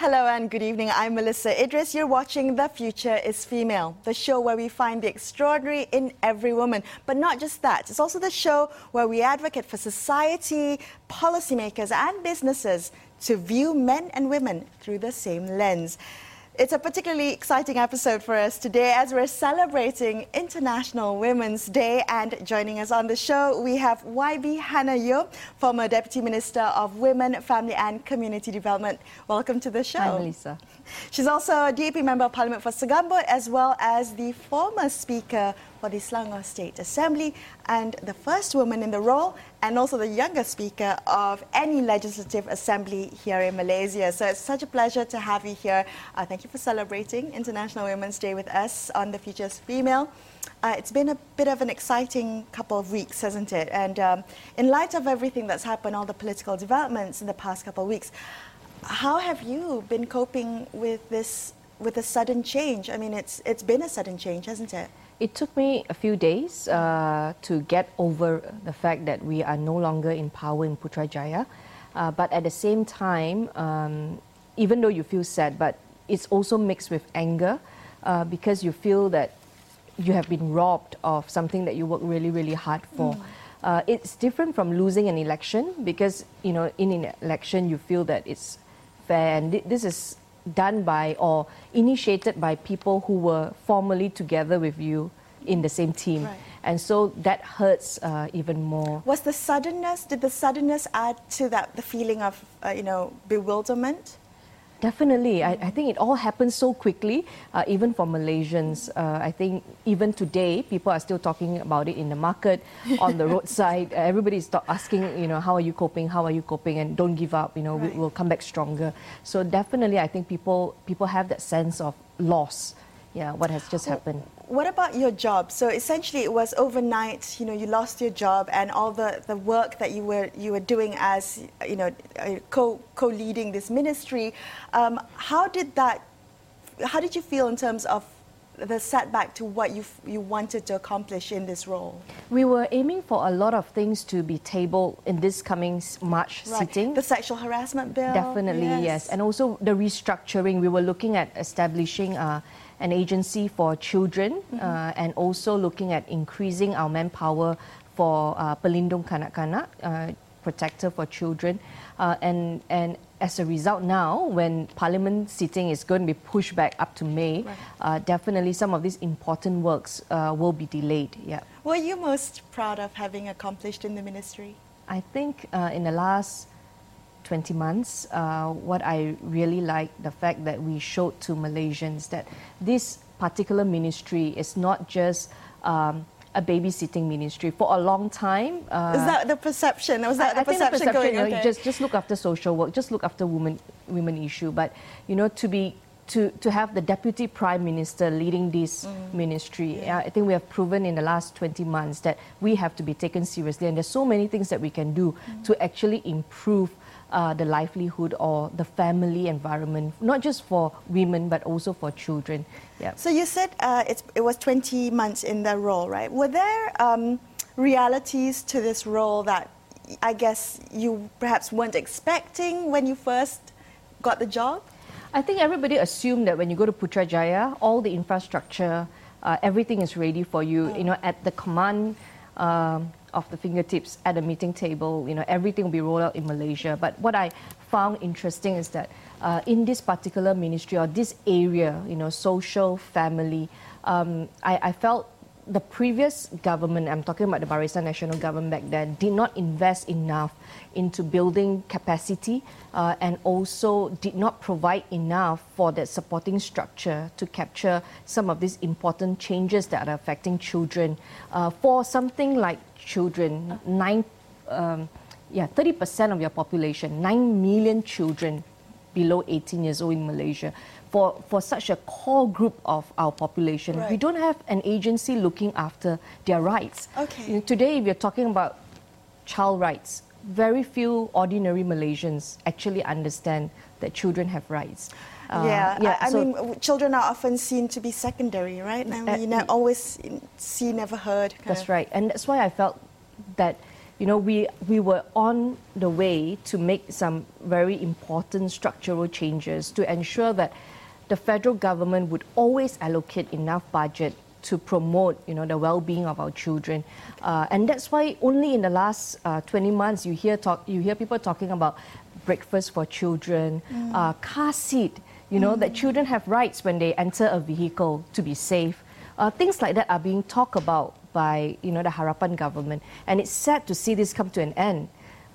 Hello and good evening. I'm Melissa Idris. You're watching The Future is Female, the show where we find the extraordinary in every woman. But not just that, it's also the show where we advocate for society, policymakers and businesses to view men and women through the same lens. It's a particularly exciting episode for us today as we're celebrating International Women's Day, and joining us on the show we have YB Hannah Yeoh, former Deputy Minister of Women, Family and Community Development. Welcome to the show. Hi, Melissa. She's also a DAP Member of Parliament for Segambut, as well as the former Speaker for the Selangor State Assembly and the first woman in the role, and also the youngest Speaker of any legislative assembly here in Malaysia. So it's such a pleasure to have you here. Thank you for celebrating International Women's Day with us on The Future is Female. It's been a bit of an exciting couple of weeks, hasn't it? And in light of everything that's happened, all the political developments in the past couple of weeks, how have you been coping with this, with the sudden change? I mean, it's been a sudden change, hasn't it? It took me a few days to get over the fact that we are no longer in power in Putrajaya. But at the same time, even though you feel sad, but it's also mixed with anger because you feel that you have been robbed of something that you worked really, really hard for. It's different from losing an election because, you know, in an election you feel that it's fair, and this is done by or initiated by people who were formerly together with you in the same team. Right. And so that hurts even more. Was the suddenness, did the suddenness add to that, the feeling of, bewilderment? Definitely. I think it all happened so quickly, even for Malaysians. I think even today, people are still talking about it in the market, on the roadside. Everybody's asking, how are you coping? How are you coping? And don't give up, Right. we'll come back stronger. So definitely, I think people have that sense of loss. Yeah, what has just happened. What about your job? So essentially it was overnight, you lost your job, and all the work that you were doing as, co-leading this ministry. How did you feel in terms of the setback to what you wanted to accomplish in this role? We were aiming for a lot of things to be tabled in this coming March sitting. The sexual harassment bill? Definitely, yes. And also the restructuring. We were looking at establishing an agency for children, and also looking at increasing our manpower for Pelindung Kanak-Kanak, protector for children. And as a result now, when Parliament sitting is going to be pushed back up to May, definitely some of these important works will be delayed. Yeah. What are you most proud of having accomplished in the ministry? I think in the last 20 months, what I really like, the fact that we showed to Malaysians that this particular ministry is not just a babysitting ministry. For a long time... is that the perception? Was that the perception going? Okay. Just look after social work, just look after women issue. But, to have the Deputy Prime Minister leading this ministry, I think we have proven in the last 20 months that we have to be taken seriously. And there's so many things that we can do to actually improve the livelihood or the family environment, not just for women, but also for children. Yeah. So you said it was 20 months in the role, right? Were there realities to this role that I guess you perhaps weren't expecting when you first got the job? I think everybody assumed that when you go to Putrajaya, all the infrastructure, everything is ready for you, at the command of the fingertips at a meeting table, everything will be rolled out in Malaysia. But what I found interesting is that in this particular ministry or this area, social, family, I felt the previous government, I'm talking about the Barisan Nasional government back then, did not invest enough into building capacity and also did not provide enough for that supporting structure to capture some of these important changes that are affecting children. For something like children, 30% of your population, 9 million children below 18 years old in Malaysia. For such a core group of our population, we don't have an agency looking after their rights. Okay. Today, if you're talking about child rights, very few ordinary Malaysians actually understand that children have rights. I mean, children are often seen to be secondary, right? I mean, always see, never heard. That's right. And that's why I felt that we were on the way to make some very important structural changes to ensure that the federal government would always allocate enough budget to promote, the well-being of our children, and that's why only in the last 20 months you hear people talking about breakfast for children, car seat, that children have rights when they enter a vehicle to be safe. Things like that are being talked about by, the Harapan government, and it's sad to see this come to an end.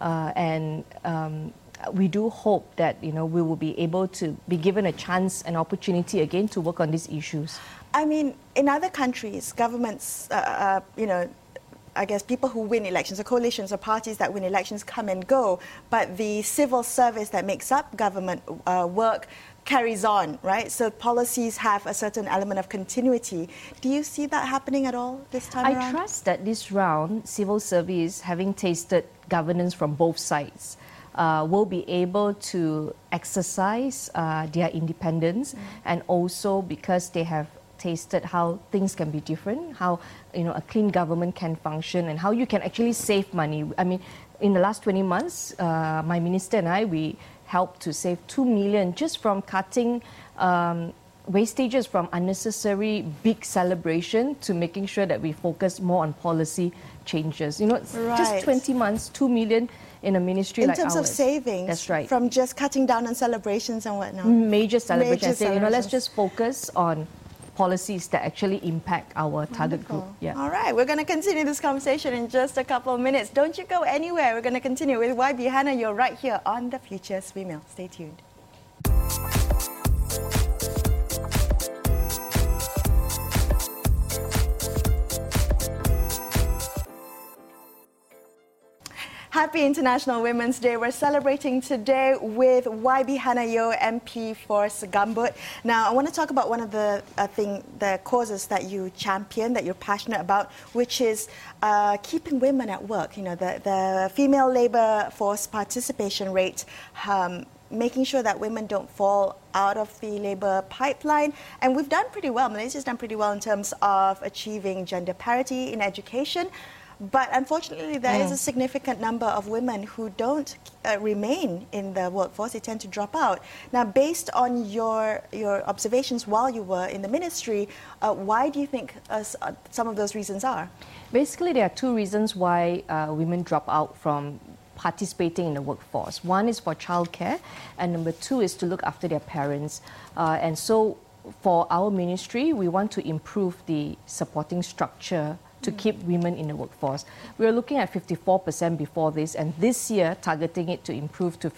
We do hope that, we will be able to be given a chance, an opportunity again to work on these issues. I mean, in other countries, governments, I guess people who win elections, or coalitions or parties that win elections come and go, but the civil service that makes up government work carries on, right? So policies have a certain element of continuity. Do you see that happening at all this time around? I trust that this round, civil service, having tasted governance from both sides, will be able to exercise their independence, and also because they have tasted how things can be different, how a clean government can function, and how you can actually save money. I mean, in the last 20 months, my minister and I, we helped to save 2 million just from cutting wastages from unnecessary big celebration to making sure that we focus more on policy changes. Just 20 months, 2 million in a ministry like ours. In terms of savings, that's right. From just cutting down on celebrations and whatnot. Major celebrations. Let's just focus on policies that actually impact our target group. Yeah. All right, we're going to continue this conversation in just a couple of minutes. Don't you go anywhere. We're going to continue with YB Hannah. You're right here on The Future's Female. Stay tuned. Happy International Women's Day. We're celebrating today with YB Hannah Yeoh, MP for Segambut. Now, I want to talk about one of the causes that you champion, that you're passionate about, which is keeping women at work. The female labour force participation rate, making sure that women don't fall out of the labour pipeline. And we've done pretty well. Malaysia's done pretty well in terms of achieving gender parity in education. But unfortunately, there is a significant number of women who don't remain in the workforce. They tend to drop out. Now, based on your observations while you were in the ministry, why do you think some of those reasons are? Basically, there are two reasons why women drop out from participating in the workforce. One is for childcare, and number two is to look after their parents. And so, for our ministry, we want to improve the supporting structure to keep women in the workforce. We were looking at 54% before this, and this year targeting it to improve to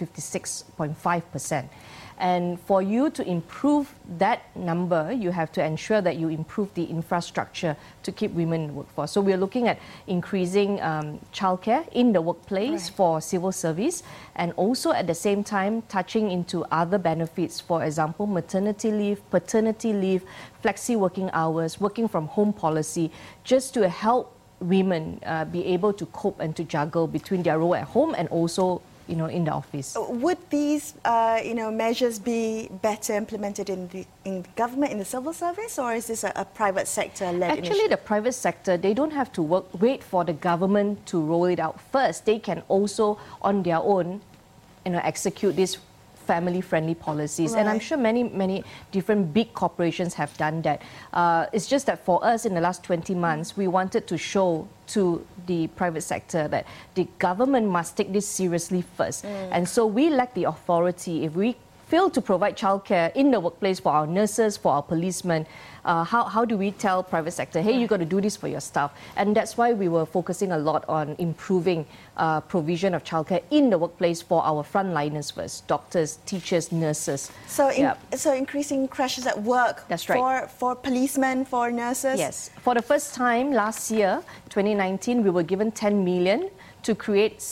56.5%. And for you to improve that number, you have to ensure that you improve the infrastructure to keep women in the workforce. So we're looking at increasing childcare in the workplace for civil service, and also at the same time touching into other benefits, for example, maternity leave, paternity leave, flexi working hours, working from home policy, just to help women be able to cope and to juggle between their role at home and also in the office. Would these, measures be better implemented in the government, in the civil service, or is this a private sector-led Actually, initiative? the private sector, they don't have to wait for the government to roll it out first. They can also, on their own, execute these family-friendly policies. And I'm sure many different big corporations have done that. It's just that for us in the last 20 months, we wanted to show to the private sector that the government must take this seriously first. And so we lack the authority. If we fail to provide childcare in the workplace for our nurses, for our policemen, how do we tell private sector, hey, you got to do this for your staff? And that's why we were focusing a lot on improving provision of childcare in the workplace for our frontliners first, doctors, teachers, nurses. So, so increasing crashes at work. That's right. For policemen, for nurses? Yes. For the first time last year, 2019, we were given 10 million to create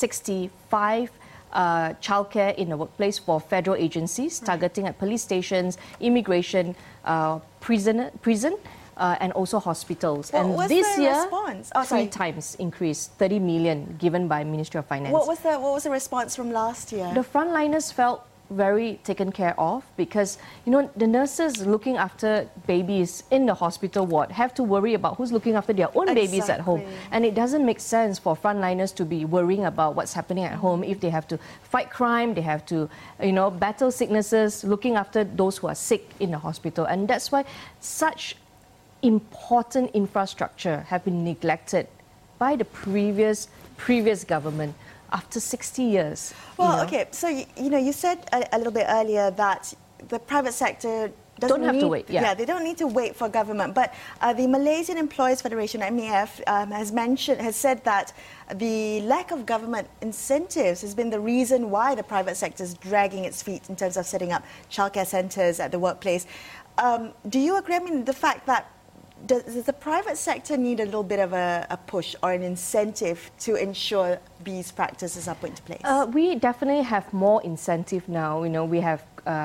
65 childcare in the workplace for federal agencies, targeting at police stations, immigration, prison, and also hospitals. What and was this the year, response? 3 times increase, 30 million given by Ministry of Finance. What was the response from last year? The frontliners felt very taken care of because, you know, the nurses looking after babies in the hospital ward have to worry about who's looking after their own babies at home. And it doesn't make sense for frontliners to be worrying about what's happening at home if they have to fight crime, they have to, you know, battle sicknesses, looking after those who are sick in the hospital. And that's why such important infrastructure have been neglected by the previous government after 60 years. Well, you know? okay, so you said a little bit earlier that the private sector don't have to wait. Yeah, they don't need to wait for government. But the Malaysian Employers Federation (MEF) has said that the lack of government incentives has been the reason why the private sector is dragging its feet in terms of setting up childcare centres at the workplace. Do you agree? I mean, the fact that does the private sector need a little bit of a push or an incentive to ensure these practices are put into place? We definitely have more incentive now. You know, we have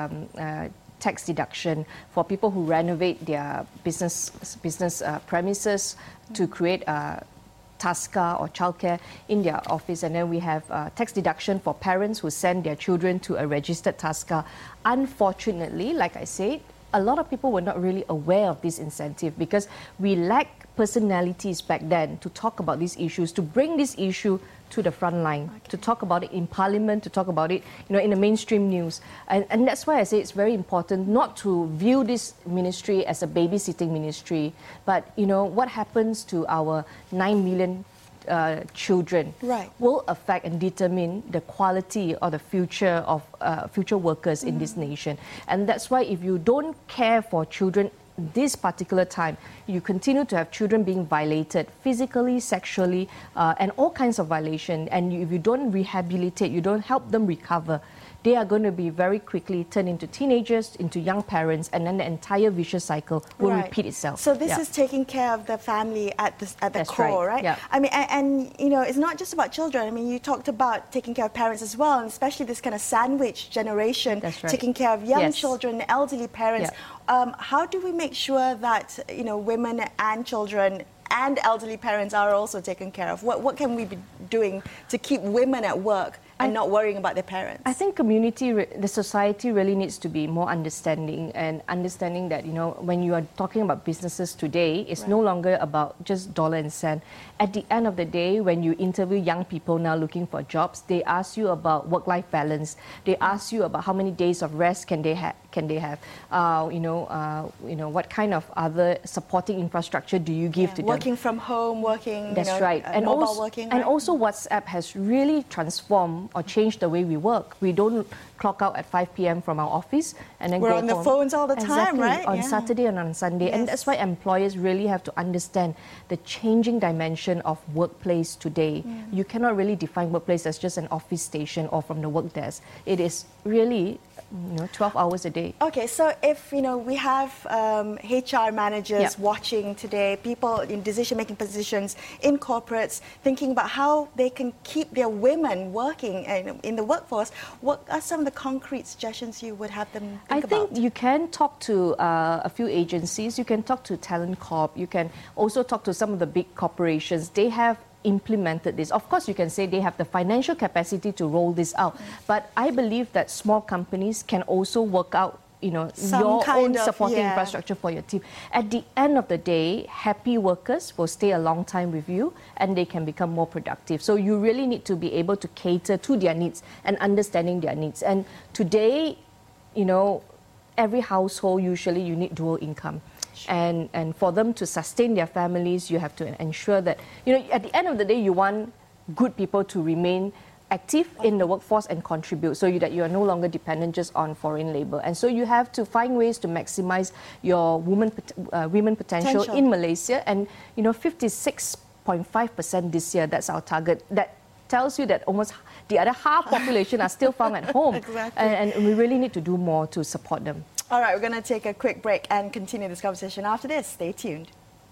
tax deduction for people who renovate their business premises to create TASCA or childcare in their office, and then we have tax deduction for parents who send their children to a registered TASCA. Unfortunately, like I said, a lot of people were not really aware of this incentive because we lack personalities back then to talk about these issues, to bring this issue to the front line, to talk about it in Parliament, to talk about it, you know, in the mainstream news. And that's why I say it's very important not to view this ministry as a babysitting ministry, but, you know, what happens to our 9 million children will affect and determine the quality or the future of future workers in this nation. And that's why if you don't care for children this particular time, you continue to have children being violated physically, sexually, and all kinds of violation. And if you don't rehabilitate, you don't help them recover, they are going to be very quickly turned into teenagers, into young parents, and then the entire vicious cycle will repeat itself. So this is taking care of the family at the core, right? Yeah. I mean, and you know, it's not just about children. I mean, you talked about taking care of parents as well, and especially this kind of sandwich generation, taking care of young children, elderly parents. How do we make sure that, you know, women and children and elderly parents are also taken care of? What can we be doing to keep women at work and not worrying about their parents? I think the society really needs to be more understanding, and understanding that, you know, when you are talking about businesses today, it's no longer about just dollar and cent. At the end of the day, when you interview young people now looking for jobs, they ask you about work-life balance. They ask you about how many days of rest can they have. What kind of other supporting infrastructure do you give to them? Working from home, That's right. And mobile also, working. And also WhatsApp has really transformed or changed the way we work. We don't clock out at 5 p.m. from our office and then We're go on the home. phones all the time, right? On Saturday and on Sunday. And that's why employers really have to understand the changing dimension of workplace today. You cannot really define workplace as just an office station or from the work desk. It is really, 12 hours a day. Okay, so if, we have HR managers watching today, people in decision-making positions in corporates, thinking about how they can keep their women working in the workforce, what are some of the concrete suggestions you would have them think about? I think you can talk to a few agencies. You can talk to Talent Corp. You can also talk to some of the big corporations. They have implemented this. Of course, you can say they have the financial capacity to roll this out. But I believe that small companies can also work out your own supporting infrastructure for your team. At the end of the day, happy workers will stay a long time with you and they can become more productive. So you really need to be able to cater to their needs and understanding their needs. And today, every household, usually you need dual income. And for them to sustain their families, you have to ensure that, at the end of the day, you want good people to remain active in the workforce and contribute so that you are no longer dependent just on foreign labor. And so you have to find ways to maximize your women potential in Malaysia. And, 56.5% this year, that's our target. That tells you that almost the other half population are still found at home. And we really need to do more to support them. All right, we're going to take a quick break and continue this conversation after this. Stay tuned.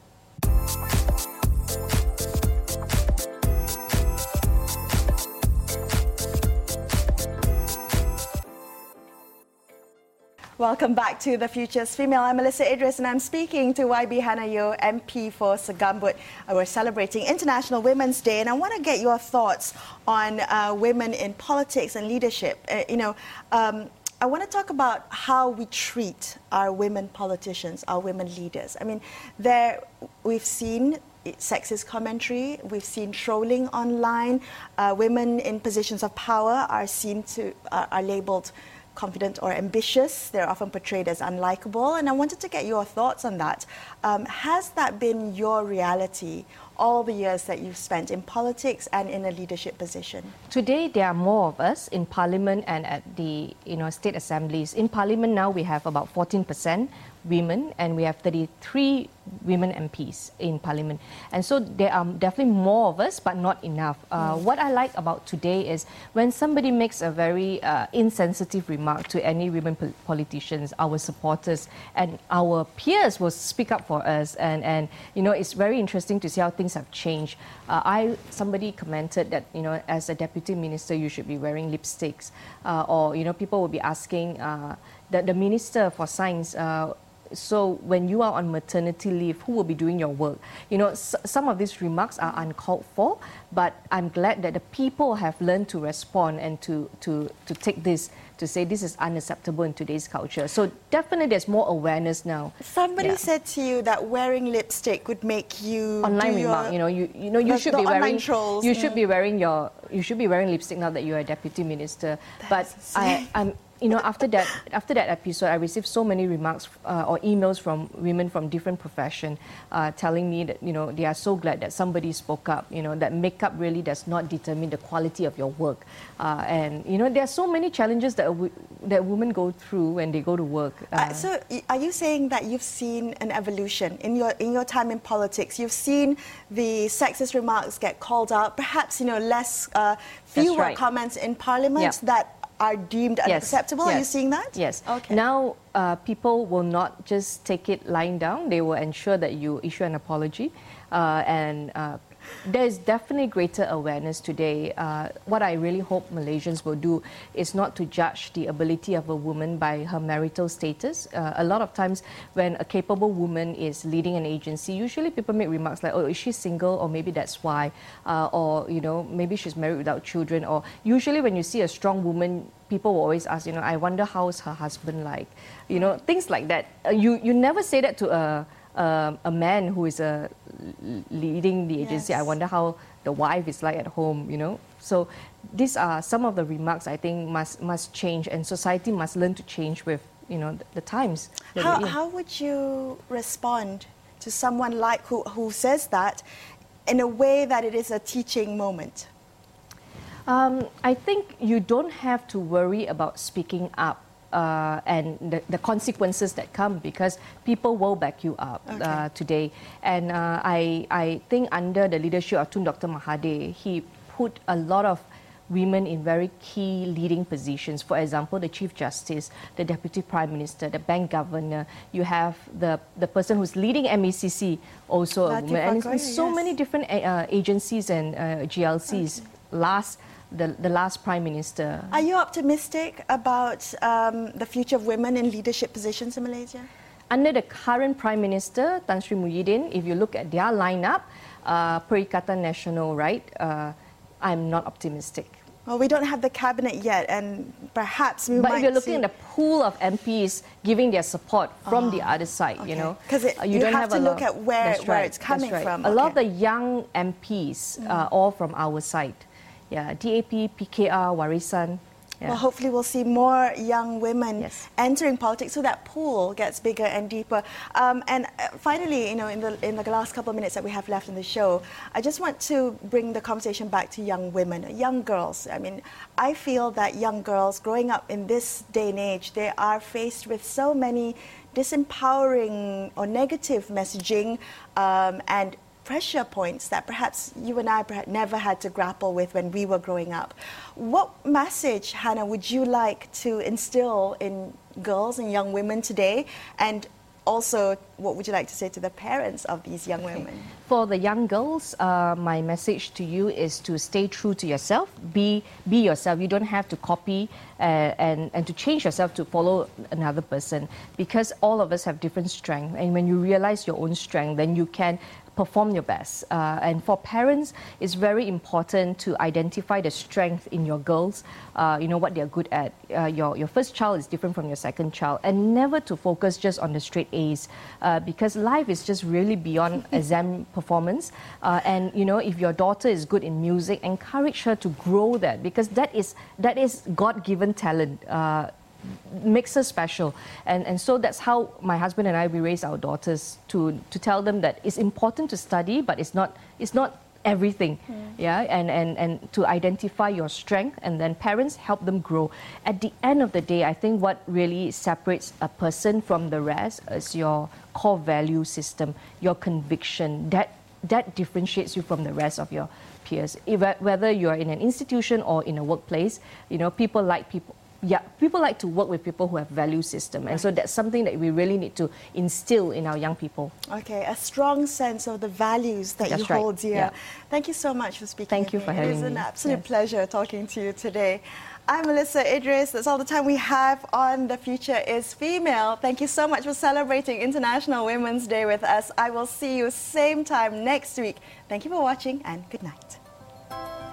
Welcome back to The Future's Female. I'm Melissa Idris and I'm speaking to YB Hannah Yeoh, MP for Segambut. We're celebrating International Women's Day and I want to get your thoughts on women in politics and leadership. I want to talk about how we treat our women politicians, our women leaders. I mean, we've seen sexist commentary, we've seen trolling online. Women in positions of power are labeled confident or ambitious. They're often portrayed as unlikable, and I wanted to get your thoughts on that. Has that been your reality all the years that you've spent in politics and in a leadership position? Today, there are more of us in Parliament and at the state assemblies. In Parliament now, we have about 14% women, and we have 33 women MPs in Parliament. And so there are definitely more of us, but not enough. What I like about today is when somebody makes a very insensitive remark to any women politicians, our supporters and our peers will speak up for us. And it's very interesting to see how things have changed. Somebody commented that, as a deputy minister, you should be wearing lipsticks. Or people will be asking the Minister for Science, so when you are on maternity leave, who will be doing your work? Some of these remarks are uncalled for, but I'm glad that the people have learned to respond and to take this, to say this is unacceptable in today's culture. So definitely there's more awareness now. Somebody said to you that wearing lipstick would make you online remark. You should be wearing trolls. You should be wearing lipstick now that you are a deputy minister. But I'm after that episode, I received so many remarks or emails from women from different professions telling me that they are so glad that somebody spoke up. That makeup really does not determine the quality of your work, and there are so many challenges that women go through when they go to work. So, are you saying that you've seen an evolution in your time in politics? You've seen the sexist remarks get called out, perhaps fewer comments in Parliament that are deemed unacceptable. Are you seeing that? Yes. Okay. Now, people will not just take it lying down. They will ensure that you issue an apology. There's definitely greater awareness today. What I really hope Malaysians will do is not to judge the ability of a woman by her marital status. A lot of times when a capable woman is leading an agency, usually people make remarks like, oh, is she single? Or maybe that's why. Or, maybe she's married without children. Or usually when you see a strong woman, people will always ask, I wonder how's her husband like? Things like that. You never say that to a man who is leading the agency. Yes. I wonder how the wife is like at home, So these are some of the remarks I think must change, and society must learn to change with, the times. How would you respond to someone who says that in a way that it is a teaching moment? I think you don't have to worry about speaking up. And the consequences that come, because people will back you up today. And I think under the leadership of Tun Dr. Mahathir, he put a lot of women in very key leading positions. For example, the Chief Justice, the Deputy Prime Minister, the Bank Governor. You have the person who's leading MECC, also a woman. And so many different agencies and GLCs. The last Prime Minister. Are you optimistic about the future of women in leadership positions in Malaysia? Under the current Prime Minister, Tan Sri Muhyiddin, if you look at their lineup, Perikatan Nasional, right, I'm not optimistic. Well, we don't have the cabinet yet, and perhaps we might. But if you're looking at the pool of MPs giving their support from the other side, because you don't have to look at where it's coming from. A lot of the young MPs are all from our side. Yeah, DAP, PKR, Warisan. Yeah. Well, hopefully we'll see more young women entering politics, so that pool gets bigger and deeper. And finally, in the last couple of minutes that we have left in the show, I just want to bring the conversation back to young women, young girls. I mean, I feel that young girls growing up in this day and age, they are faced with so many disempowering or negative messaging and pressure points that perhaps you and I never had to grapple with when we were growing up. What message, Hannah, would you like to instill in girls and young women today? And also, what would you like to say to the parents of these young women? For the young girls, my message to you is to stay true to yourself. Be yourself. You don't have to copy and to change yourself to follow another person, because all of us have different strengths. And when you realize your own strength, then you can perform your best. And for parents, it's very important to identify the strength in your girls, what they're good at. Your first child is different from your second child, and never to focus just on the straight A's, because life is just really beyond exam performance. And if your daughter is good in music, encourage her to grow that, because that is God-given talent. Makes us special, and so that's how my husband and I, we raise our daughters, to tell them that it's important to study, but it's not everything. And to identify your strength, and then parents help them grow. At the end of the day, I think what really separates a person from the rest is your core value system, your conviction. That differentiates you from the rest of your peers. Whether you're in an institution or in a workplace, people like to work with people who have value system. And so that's something that we really need to instill in our young people. Okay, a strong sense of the values that you hold dear. Yeah. Thank you so much for speaking. Thank you for having me. It was an absolute pleasure talking to you today. I'm Melissa Idris. That's all the time we have on The Future is Female. Thank you so much for celebrating International Women's Day with us. I will see you same time next week. Thank you for watching, and good night.